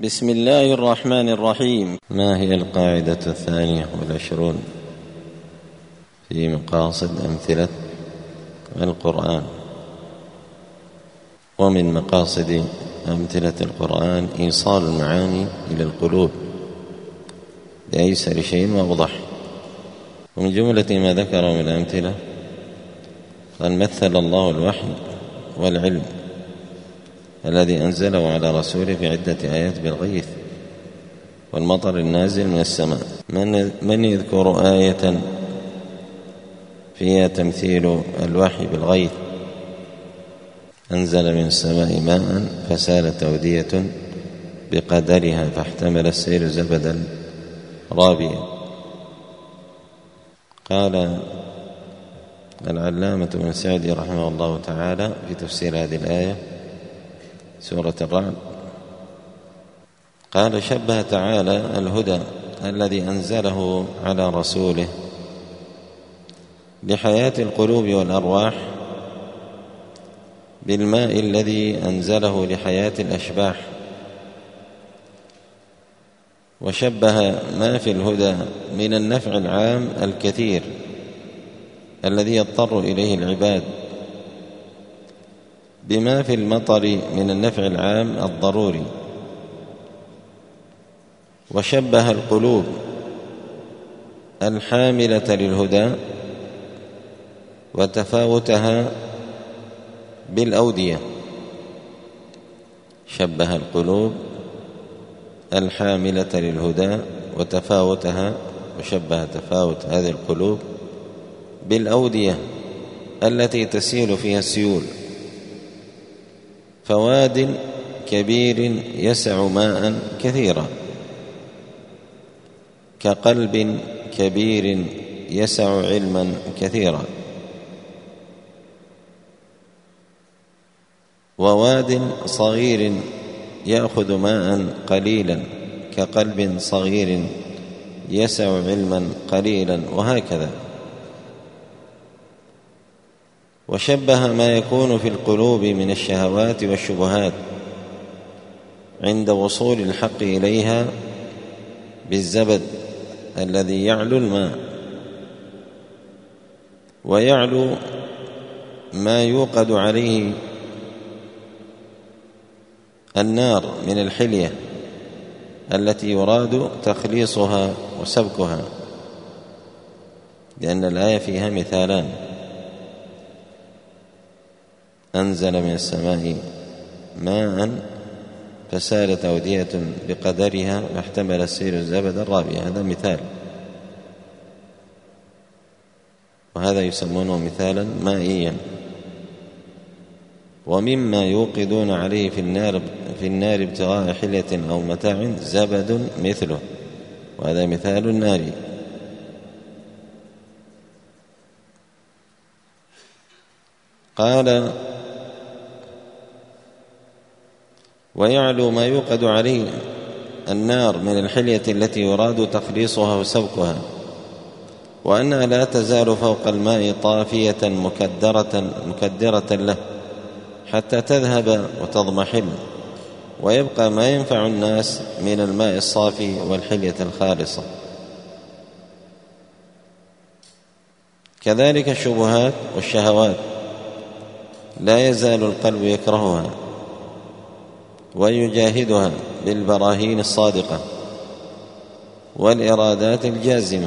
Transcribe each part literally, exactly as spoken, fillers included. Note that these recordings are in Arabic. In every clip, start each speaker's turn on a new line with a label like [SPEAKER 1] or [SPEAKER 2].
[SPEAKER 1] بسم الله الرحمن الرحيم. ما هي القاعدة الثانية والعشرون في مقاصد أمثلة القرآن؟ ومن مقاصد أمثلة القرآن إيصال المعاني إلى القلوب بأيسر شيء وأوضح. ومن جملة ما ذكر من الأمثلة قال: مثل الله الوحي والعلم الذي أنزله على رسوله في عدة آيات بالغيث والمطر النازل من السماء. من, من يذكر آية فيها تمثيل الوحي بالغيث؟ أنزل من السماء ماء فسالت أودية بقدرها فاحتمل السيل زبدا رابيا. قال العلامة ابن سعدي رحمه الله تعالى في تفسير هذه الآية سورة الرعد، قال: شبه تعالى الهدى الذي أنزله على رسوله لحياة القلوب والأرواح بالماء الذي أنزله لحياة الأشباح، وشبه ما في الهدى من النفع العام الكثير الذي يضطر إليه العباد بما في المطر من النفع العام الضروري، وشبه القلوب الحاملة للهدى وتفاوتها بالأودية. شبه القلوب الحاملة للهدى وتفاوتها وشبه تفاوت هذه القلوب بالأودية التي تسيل فيها السيول، فواد كبير يسع ماء كثيرا، كقلب كبير يسع علما كثيرا، وواد صغير يأخذ ماء قليلا كقلب صغير يسع علما قليلا، وهكذا. وشبه ما يكون في القلوب من الشهوات والشبهات عند وصول الحق إليها بالزبد الذي يعلو الماء، ويعلو ما يوقد عليه النار من الحلية التي يراد تخليصها وسبكها، لأن الآية فيها مثالان: أنزل من السماء ماء فسالت أودية بقدرها فاحتمل السيل الزبد الرابية، هذا مثال، وهذا يسمونه مثالا مائيا. ومما يوقدون عليه في النار في النار ابتغاء حلية أو متاع زبد مثله، وهذا مثال النار. قال: ويعلو ما يوقد عليه النار من الحلية التي يراد تخليصها وسبكها، وأنها لا تزال فوق الماء طافية مكدرة مكدرة له حتى تذهب وتضمحل، ويبقى ما ينفع الناس من الماء الصافي والحلية الخالصة. كذلك الشبهات والشهوات لا يزال القلب يكرهها ويجاهدها بالبراهين الصادقة والإرادات الجازمة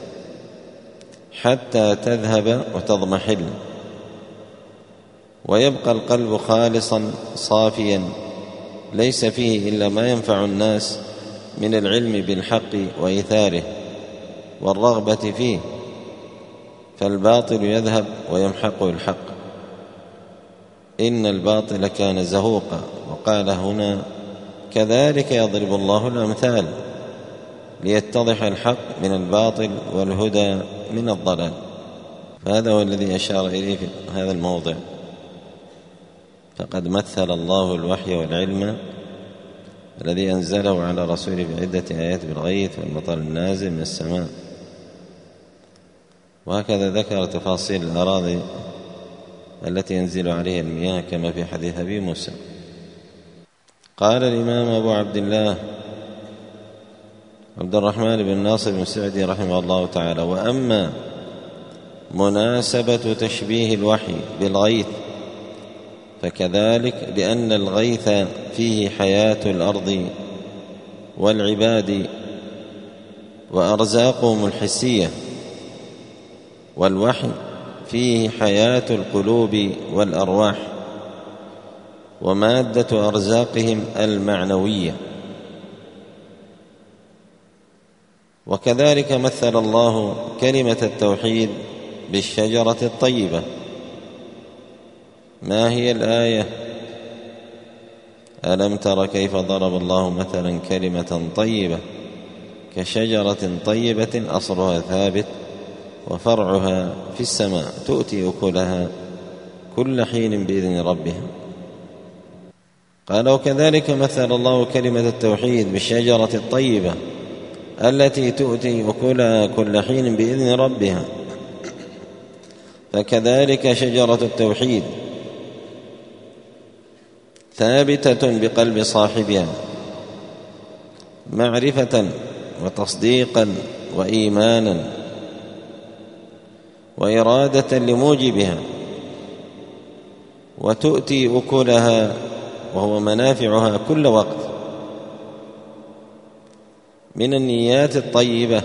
[SPEAKER 1] حتى تذهب وتضمحل، ويبقى القلب خالصا صافيا ليس فيه إلا ما ينفع الناس من العلم بالحق وإيثاره والرغبة فيه، فالباطل يذهب ويمحقه الحق. إن الباطل كان زهوقا. وقال هنا: كذلك يضرب الله الأمثال ليتضح الحق من الباطل والهدى من الضلال. فهذا هو الذي أشار إليه في هذا الموضع. فقد مثل الله الوحي والعلم الذي أنزله على رسوله في عدة آيات بالغيث والمطر النازل من السماء، وهكذا ذكر تفاصيل الأراضي التي ينزل عليها المياه كما في حديث أبي موسى. قال الإمام أبو عبد الله عبد الرحمن بن ناصر بن سعدي رحمه الله تعالى: وأما مناسبة تشبيه الوحي بالغيث فكذلك، لأن الغيث فيه حياة الأرض والعباد وأرزاقهم الحسية، والوحي فيه حياة القلوب والأرواح ومادة أرزاقهم المعنوية. وكذلك مثل الله كلمة التوحيد بالشجرة الطيبة. ما هي الآية؟ ألم تر كيف ضرب الله مثلا كلمة طيبة كشجرة طيبة أصلها ثابت وفرعها في السماء تؤتي أكلها كل حين بإذن ربها. قال: وكذلك مثل الله كلمة التوحيد بالشجرة الطيبة التي تؤتي أكلها كل حين بإذن ربها، فكذلك شجرة التوحيد ثابتة بقلب صاحبها معرفة وتصديقا وإيمانا وإرادة لموجبها، وتؤتي أكلها وهو منافعها كل وقت من النيات الطيبة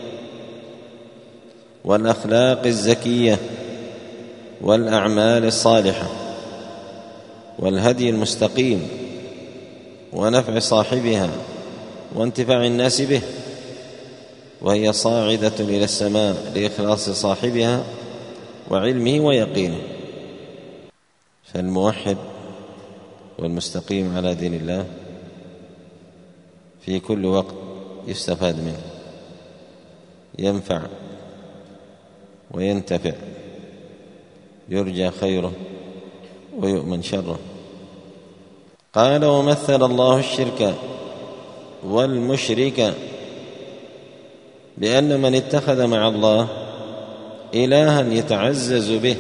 [SPEAKER 1] والأخلاق الزكية والأعمال الصالحة والهدي المستقيم ونفع صاحبها وانتفاع الناس به، وهي صاعدة إلى السماء لإخلاص صاحبها وعلمه ويقينه. فالموحد والمستقيم على دين الله في كل وقت يستفاد منه، ينفع وينتفع، يرجى خيره ويؤمن شره. قال: ومثل الله الشرك والمشرك بأن من اتخذ مع الله إلها يتعزز به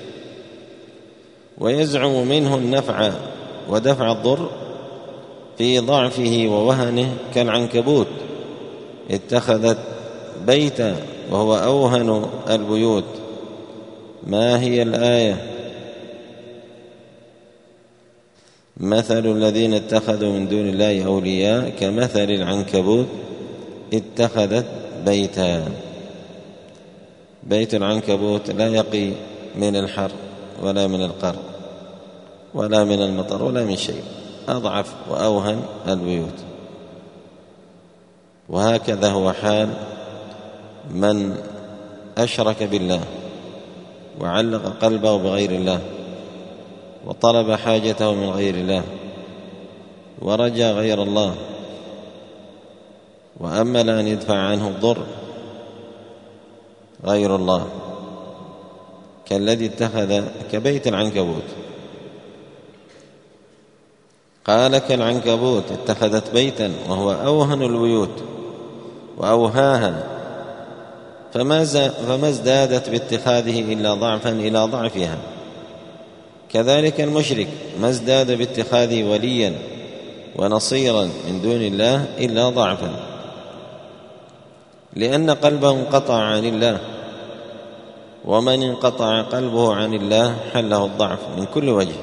[SPEAKER 1] ويزعم منه النفع ودفع الضر في ضعفه ووهنه كالعنكبوت اتخذت بيتا وهو أوهن البيوت. ما هي الآية؟ مثل الذين اتخذوا من دون الله أولياء كمثل العنكبوت اتخذت بيتا. بيت العنكبوت لا يقي من الحر ولا من القر ولا من المطر ولا من شيء، أضعف وأوهن البيوت. وهكذا هو حال من أشرك بالله وعلق قلبه بغير الله وطلب حاجته من غير الله ورجى غير الله وأمل أن يدفع عنه الضر غير الله، كالذي اتخذ كبيت العنكبوت. قال: كالعنكبوت اتخذت بيتا وهو أوهن البيوت وأوهاها، فما ازدادت باتخاذه إلا ضعفا إلى ضعفها. كذلك المشرك ما ازداد باتخاذه وليا ونصيرا من دون الله إلا ضعفا، لأن قلبه انقطع عن الله، ومن انقطع قلبه عن الله حله الضعف من كل وجه.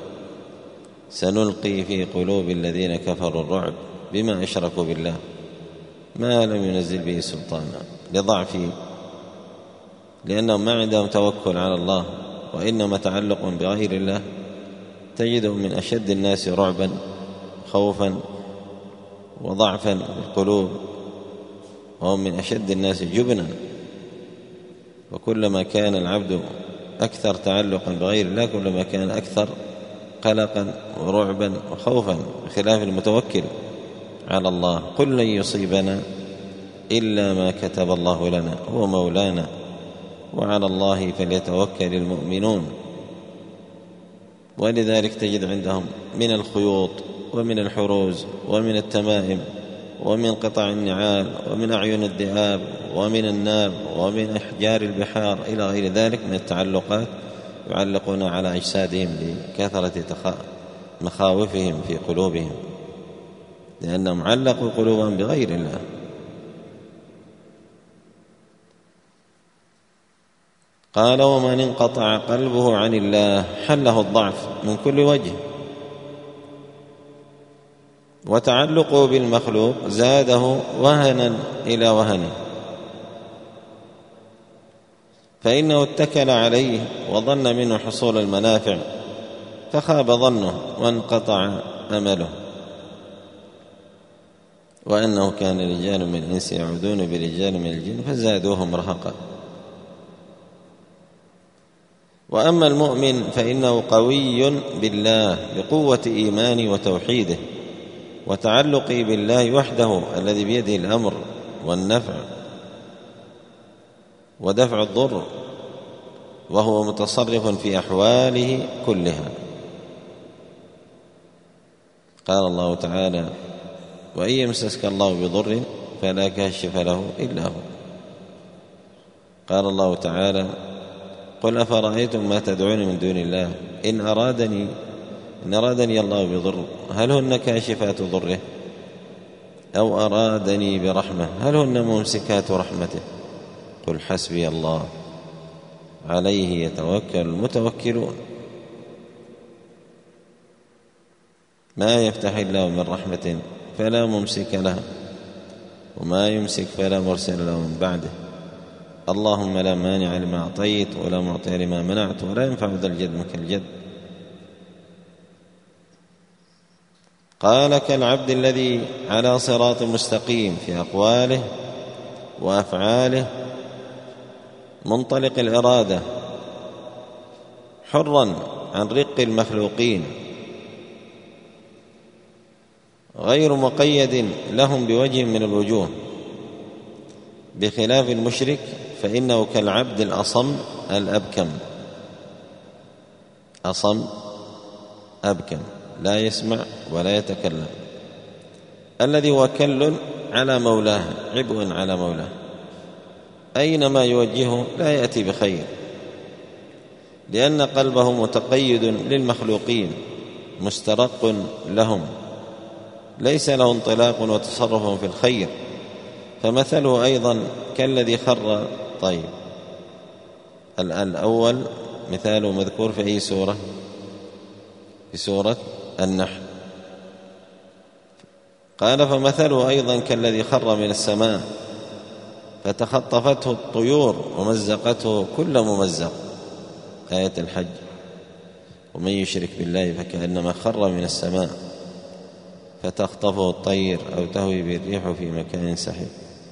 [SPEAKER 1] سنلقي في قلوب الذين كفروا الرعب بما أشركوا بالله ما لم ينزل به سلطانا، لضعف لأنهم ما عندهم توكل على الله وإنما تعلق بغير الله. تجدهم من أشد الناس رعبا خوفا وضعفا في القلوب، وهم من أشد الناس جبنا. وكلما كان العبد أكثر تعلقا بغير الله كلما كان أكثر قلقا ورعبا وخوفا، بخلاف المتوكل على الله. قل لن يصيبنا إلا ما كتب الله لنا هو مولانا وعلى الله فليتوكل المؤمنون. ولذلك تجد عندهم من الخيوط ومن الحروز ومن التمائم ومن قطع النعال ومن أعين الذئاب ومن الناب ومن أحجار البحار إلى غير ذلك من التعلقات، يعلقون على أجسادهم لكثرة مخاوفهم في قلوبهم. لأنهم علقوا قلوبهم بغير الله. قال: ومن انقطع قلبه عن الله حله الضعف من كل وجه، وتعلقه بالمخلوق زاده وهنا إلى وهنه، فإنه اتكل عليه وظن منه حصول المنافع فخاب ظنه وانقطع أمله. وأنه كان رجال من الإنس يعودون برجال من الجن فزادوهم رهقا. وأما المؤمن فإنه قوي بالله بقوة إيمانه وتوحيده وتعلقه بالله وحده الذي بيده الأمر والنفع ودفع الضر، وهو متصرف في أحواله كلها. قال الله تعالى: وإن يمسسك الله بضر فلا كاشف له إلا هو. قال الله تعالى: قل أفرأيتم ما تدعون من دون الله إن أرادني إن أرادني الله بضر هل هن كاشفات ضره أو أرادني برحمة هل هن ممسكات رحمته قل حسبي الله عليه يتوكل المتوكلون. ما يفتح الله من رحمة فلا ممسك لها وما يمسك فلا مرسل له من بعده. اللهم لا مانع لما أعطيت ولا معطي لما منعت ولا ينفع ذا الجد منك الجد. قال: كالعبد الذي على صراط مستقيم في أقواله وأفعاله منطلق الإرادة حرا عن رق المخلوقين غير مقيد لهم بوجه من الوجوه، بخلاف المشرك فإنه كالعبد الأصم الأبكم. أصم أبكم لا يسمع ولا يتكلم، الذي هو كل على مولاه عبء على مولاه، أينما يوجهه لا يأتي بخير، لأن قلبه متقيد للمخلوقين مسترق لهم، ليس له انطلاق وتصرف في الخير. فمثله أيضا كالذي خر. طيب، الأول مثاله مذكور في أي سورة؟ في سورة النحل. قال: فمثله أيضا كالذي خر من السماء فتخطفته الطيور ومزقته كل ممزق، آية الحج. ومن يشرك بالله فكأنما خر من السماء فتخطفه الطير أو تهوي به الريح في مكان سحيق.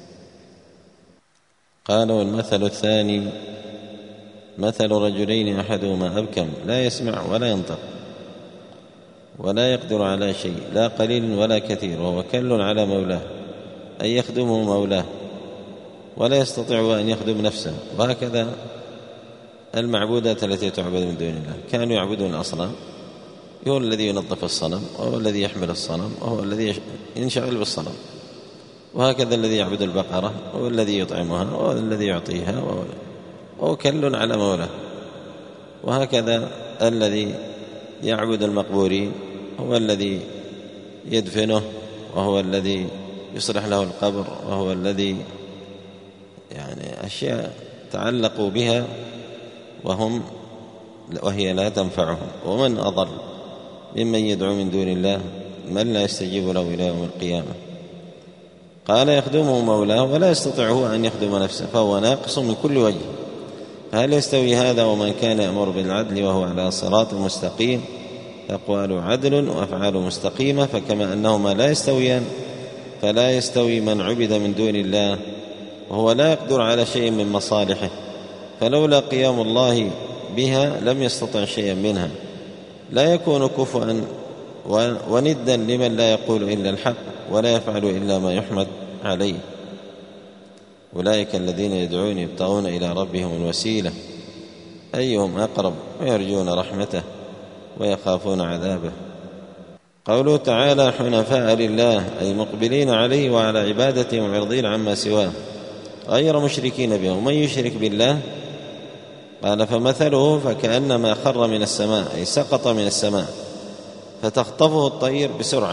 [SPEAKER 1] قال: والمثل الثاني مثل رجلين أحدهما أبكم لا يسمع ولا ينطق ولا يقدر على شيء لا قليل ولا كثير، وهو كل على مولاه أن يخدمه مولاه ولا يستطيع أن يخدم نفسه. وهكذا المعبودات التي تعبد من دون الله، كانوا يعبدون الأصنام، هو الذي ينظف الصنم وهو الذي يحمل الصنم وهو الذي ينشغل بالصنم. وهكذا الذي يعبد البقرة هو الذي يطعمها وهو الذي يعطيها وهو كل على مولاه. وهكذا الذي يعبد المقبورين هو الذي يدفنه وهو الذي يصلح له القبر وهو الذي يعني أشياء تعلقوا بها وهم وهي لا تنفعهم. ومن أضل ممن يدعو من دون الله من لا يستجيب له إلى يوم القيامة. قال: يخدمه مولاه ولا يستطيع هو أن يخدم نفسه فهو ناقص من كل وجه. هل يستوي هذا ومن كان يأمر بالعدل وهو على صراط مستقيم؟ أقوال عدل وأفعال مستقيمة، فكما أنهما لا يستويان فلا يستوي من عبد من دون الله وهو لا يقدر على شيء من مصالحه، فلولا قيام الله بها لم يستطع شيئا منها، لا يكون كفوا وندا لمن لا يقول إلا الحق ولا يفعل إلا ما يحمد عليه. أولئك الذين يدعون يبتغون إلى ربهم الوسيلة أيهم أقرب ويرجون رحمته ويخافون عذابه. قوله تعالى: حنفاء لله أي مقبلين عليه وعلى عبادته معرضين عما سواه غير مشركين به. ومن يشرك بالله قال: فمثله فكأنما خر من السماء أي سقط من السماء فتخطفه الطير بسرعة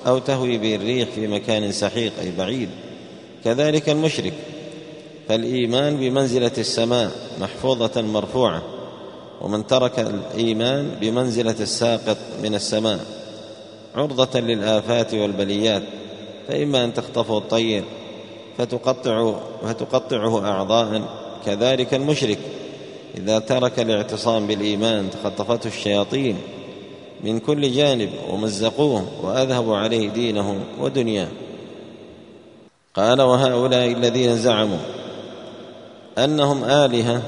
[SPEAKER 1] أو تهوي به الريح في مكان سحيق أي بعيد. كذلك المشرك، فالإيمان بمنزلة السماء محفوظة مرفوعة، ومن ترك الإيمان بمنزلة الساقط من السماء عرضة للآفات والبليات، فإما أن تخطفه الطير فتقطعه, فتقطعه أعضاء. كذلك المشرك إذا ترك الاعتصام بالإيمان تخطفته الشياطين من كل جانب ومزقوه وأذهبوا عليه دينه ودنياه. قال: وهؤلاء الذين زعموا أنهم آلهة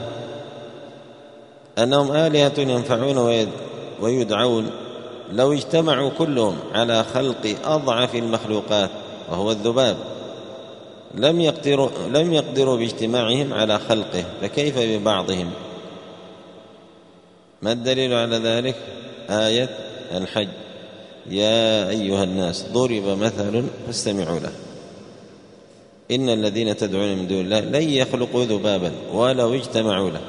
[SPEAKER 1] أنهم آلهة ينفعون ويدعون لو اجتمعوا كلهم على خلق أضعف المخلوقات وهو الذباب لم يقدروا, لم يقدروا باجتماعهم على خلقه، فكيف ببعضهم؟ ما الدليل على ذلك؟ آية الحج: يا أيها الناس ضرب مثل فاستمعوا له إن الذين تدعون من دون الله لن يخلقوا ذبابا ولو اجتمعوا له،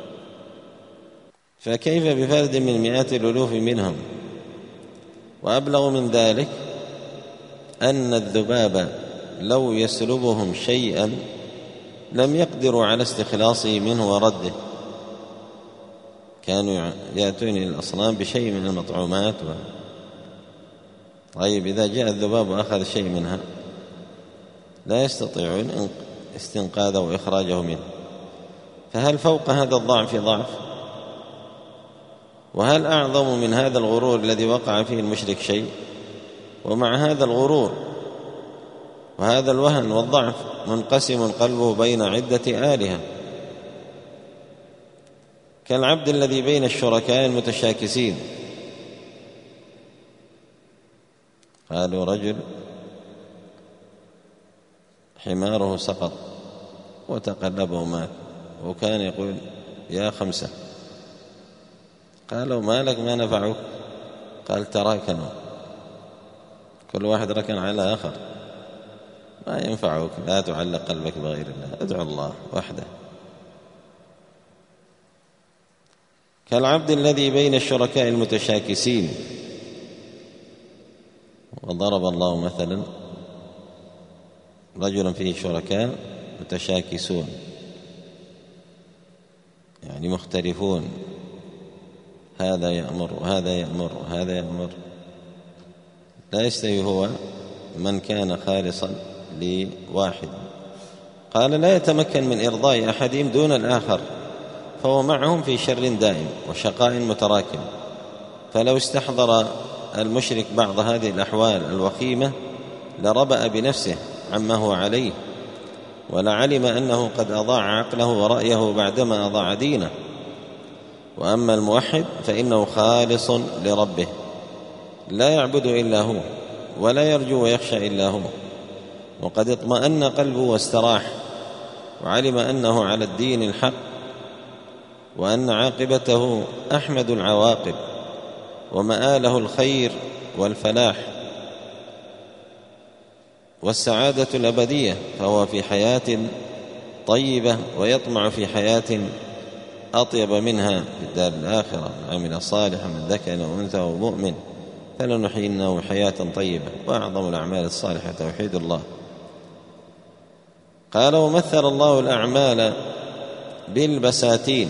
[SPEAKER 1] فكيف بفرد من مئات الألوف منهم؟ وأبلغ من ذلك أن الذباب لو يسلبهم شيئا لم يقدروا على استخلاصه منه ورده، كانوا يأتون إلى الأصنام بشيء من المطعومات و... طيب إذا جاء الذباب وأخذ شيء منها لا يستطيعون استنقاذه وإخراجه منه، فهل فوق هذا الضعف ضعف؟ وهل أعظم من هذا الغرور الذي وقع فيه المشرك شيء؟ ومع هذا الغرور وهذا الوهن والضعف منقسم قلبه بين عدة آلهة، كالعبد الذي بين الشركاء المتشاكسين. قالوا: رجل حماره سقط وتقلب ومات، وكان يقول: يا خمسة. قالوا: ما لك ما نفعك؟ قال: تراكنوا، كل واحد ركن على آخر، ما ينفعك، لا تعلق قلبك بغير الله، ادعو الله وحده. كالعبد الذي بين الشركاء المتشاكسين. وضرب الله مثلا رجلا فيه شركاء متشاكسون، يعني مختلفون، هذا يأمر وهذا يأمر وهذا يأمر، لا يستوي هو من كان خالصا لواحد. قال: لا يتمكن من إرضاء أحدهم دون الآخر، فهو معهم في شر دائم وشقاء متراكم. فلو استحضر المشرك بعض هذه الأحوال الوخيمة لربأ بنفسه عما هو عليه، ولعلم أنه قد أضاع عقله ورأيه بعدما أضاع دينه. وأما الموحد فإنه خالص لربه، لا يعبد إلا هو ولا يرجو ويخشى إلا هو، وقد اطمأن قلبه واستراح، وعلم أنه على الدين الحق، وأن عاقبته أحمد العواقب، ومآله الخير والفلاح والسعادة الأبدية، فهو في حياة طيبة ويطمع في حياة أطيب منها في الدار الآخرة. عمل صالحا من ذكر أو أنثى وهو مؤمن فلنحيينه حياة طيبة. وأعظم الأعمال الصالحة توحيد الله. قال: ومثل الله الأعمال بالبساتين،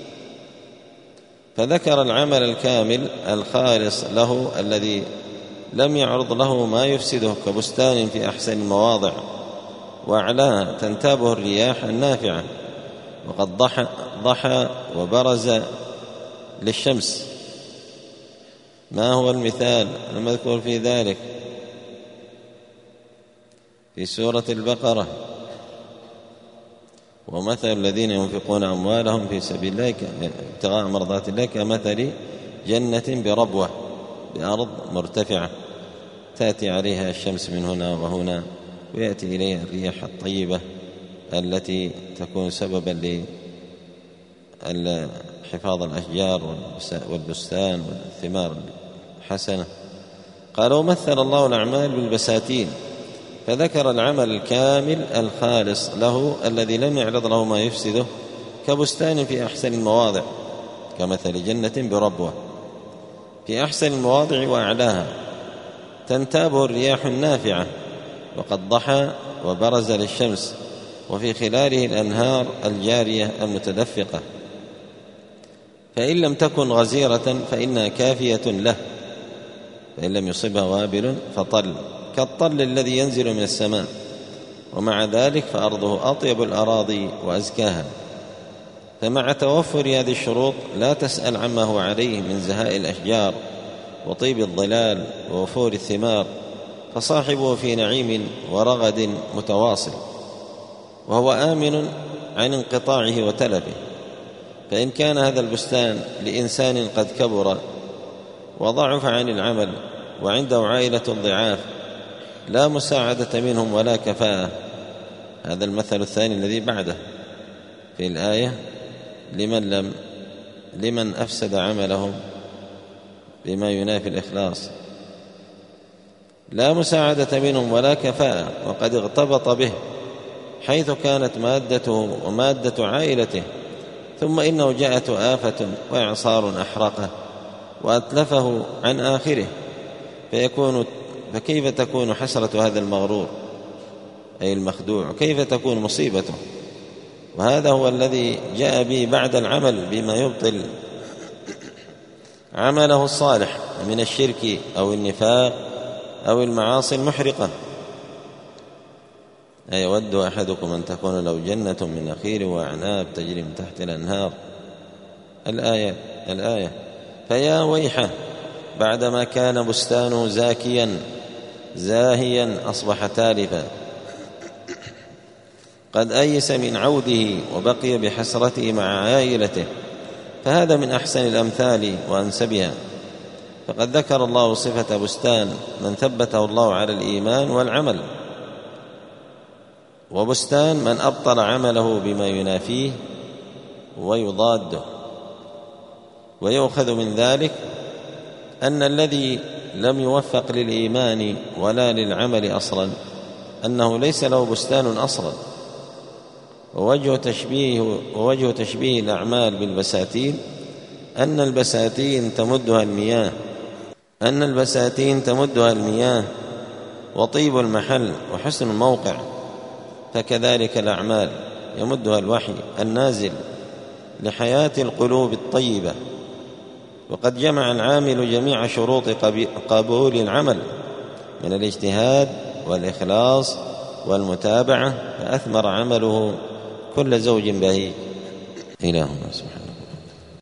[SPEAKER 1] فذكر العمل الكامل الخالص له الذي لم يعرض له ما يفسده، كبستان في أحسن المواضع وأعلاها تنتابه الرياح النافعة، وقد ضحى, ضحى وبرز للشمس. ما هو المثال المذكور في ذلك؟ في سورة البقرة: ومثل الذين ينفقون أموالهم في سبيل الله ابتغاء مرضات الله كمثل جنة بربوة بأرض مرتفعة تأتي عليها الشمس من هنا وهنا، ويأتي إليها الرياح الطيبة التي تكون سببا لحفاظ الأشجار والبستان والثمار الحسنة. قالوا: مثل الله الأعمال بالبساتين، فذكر العمل الكامل الخالص له الذي لم يعرض له ما يفسده، كبستان في أحسن المواضع كمثل جنة بربوة في أحسن المواضع وأعلاها تنتابه الرياح النافعة وقد ضحى وبرز للشمس، وفي خلاله الأنهار الجارية المتدفقة، فإن لم تكن غزيرة فإنها كافية له، فإن لم يصبها وابل فطل كالطل الذي ينزل من السماء، ومع ذلك فأرضه أطيب الأراضي وأزكاها. فمع توفر هذه الشروط لا تسأل عما هو عليه من زهاء الأشجار وطيب الظلال ووفور الثمار، فصاحبه في نعيم ورغد متواصل، وهو آمن عن انقطاعه وتلفه. فإن كان هذا البستان لإنسان قد كبر وضعف عن العمل وعنده عائلة ضعاف لا مساعدة منهم ولا كفاءة، هذا المثل الثاني الذي بعده في الآية لمن لم لمن أفسد عملهم بما ينافي الإخلاص، لا مساعدة منهم ولا كفاءة، وقد اغتبط به حيث كانت مادته ومادة عائلته، ثم إنه جاءته آفة وإعصار أحرقه وأتلفه عن آخره، فيكون فكيف تكون حسرة هذا المغرور أي المخدوع؟ كيف تكون مصيبته؟ وهذا هو الذي جاء به بعد العمل بما يبطل عمله الصالح من الشرك أو النفاق أو المعاصي المحرقة. أيود أحدكم أن تكون له جنة من نخيل وأعناب تجري من تحت الأنهار، الآية الآية فيا ويحه بعدما كان بستانه زاكيا زاهيا أصبح تالفا، قد أيس من عوده وبقي بحسرته مع عائلته، فهذا من أحسن الأمثال وأنسبها. فقد ذكر الله صفة بستان من ثبته الله على الإيمان والعمل، وبستان من أبطل عمله بما ينافيه ويضاده. ويؤخذ من ذلك أن الذي لم يوفق للإيمان ولا للعمل أصلا أنه ليس له بستان أصلا. ووجه تشبيه, ووجه تشبيه الأعمال بالبساتين أن البساتين تمدها المياه أن البساتين تمدها المياه وطيب المحل وحسن الموقع، فكذلك الأعمال يمدها الوحي النازل لحياة القلوب الطيبة. وقد جمع العامل جميع شروط قبول العمل من الاجتهاد والإخلاص والمتابعة، فأثمر عمله كل زوج بهيج. إلهنا سبحانه.